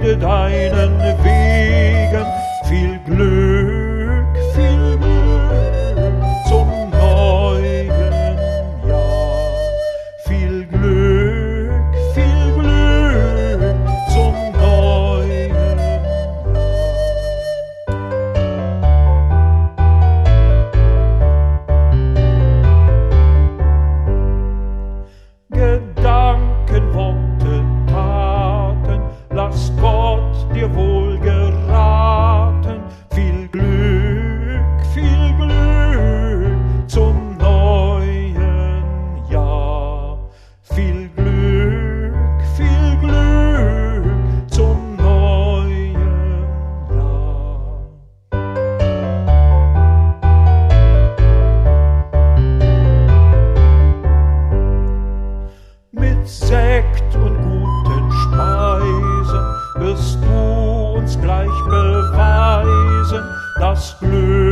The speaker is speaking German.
folge deinen Wegen. Viel Glück zum neuen Jahr. Viel Glück zum neuen Jahr. Gedanken, Worte, Taten, lass Gott dir wohl geraten. Viel Glück zum neuen Jahr. Viel Glück zum neuen Jahr. Mit Sekt und guten Speisen wirst du uns gleich beweisen, das Glück